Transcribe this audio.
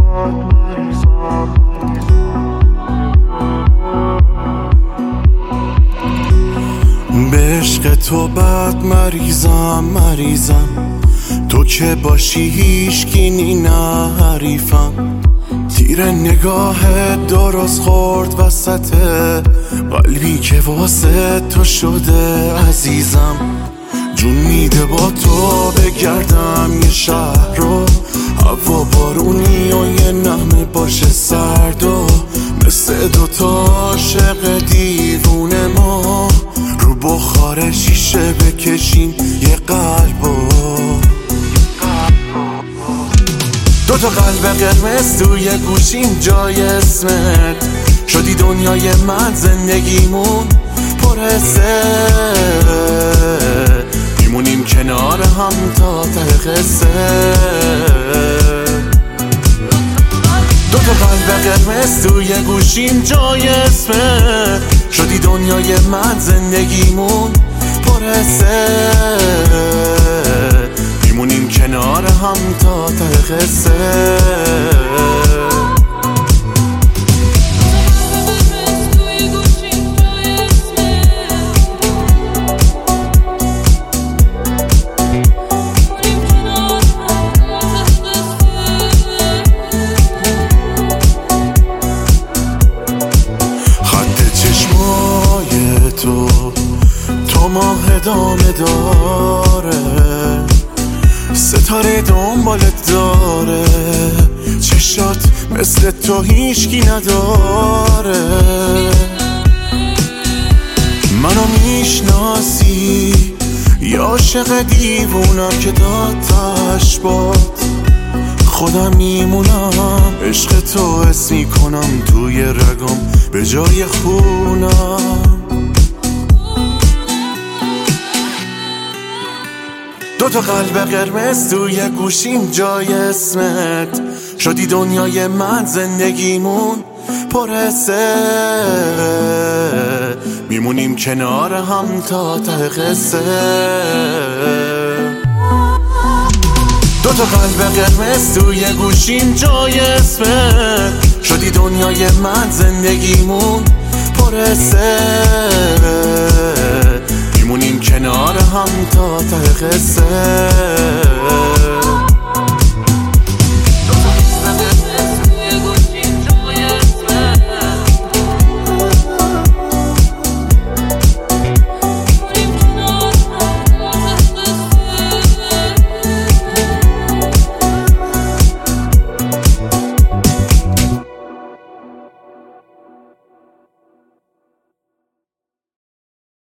به عشق تو بد مریضم تو که باشی هیچکی نه حریفم. تیر نگاهت درست خورد وسط قلبی که واسه تو شده عزیزم. جون میده با تو بگردم یه شهر رو، هوا بارونی و یه نمه باشه سرد و مثل دوتا عاشق دیوونه ما رو بخار شیشه بکشیم یه قلبو. دوتا قلب قرمز توی گوشیم جای اسمت شدی دنیای من، زندگیمون پر حسه، میمونیم کنار هم تا ته قصه. دوتا قلب قرمز توی گوشیم جای اسمت شدی دنیای من، زندگیمون پر حسه، میمونیم کنار هم تا ته قصه. تو ماه ادامه داره، ستاره دنبالت داره، چشات مثل تو هیچکی نداره. منو میشناسی یا عاشق دیوونم که دادتش باد، خودم میمونم عشق تو حس میکنم توی رگم به جای خونم. دوتا قلب قرمز توی گوشیم جای اسمت شدی دنیای من، زندگیمون پر حسه، میمونیم کنار هم تا ته قصه. دوتا قلب قرمز توی گوشیم جای اسمت شدی دنیای من، زندگیمون پر حسه، میمونیم کنار هم تا ته قصه.